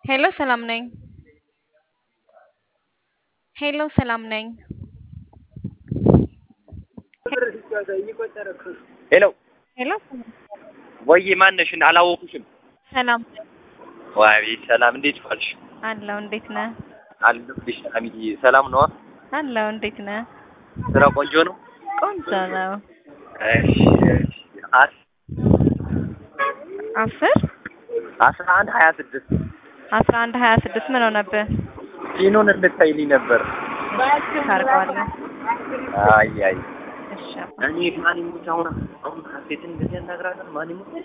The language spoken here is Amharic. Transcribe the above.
ሄሎ ሰላም ነኝ። ሄሎ ሰላም ነኝ። ሄሎ ሄሎ ወይ ማነሽን አላወኩሽም። ሰላም ዋይ ሰላም እንዴት ዋልሽ? አለው። እንዴት ነህ? አለሁልሽ ሰላምዬ። ሰላም ነው? አለው። እንዴት ነህ? ስራ ቆንጆ ነው? ቆንጆ ነው። እሺ እሺ። 11 26 11 26 ምን ሆነብህ? ፊኑን እንድታይልኝ ነበር። ታርቀዋለህ? አይ አይ እሺ እኔ ማን ይሙት አሁን ካሴትን እንደዚህ ያናግራለን ማን ይሙት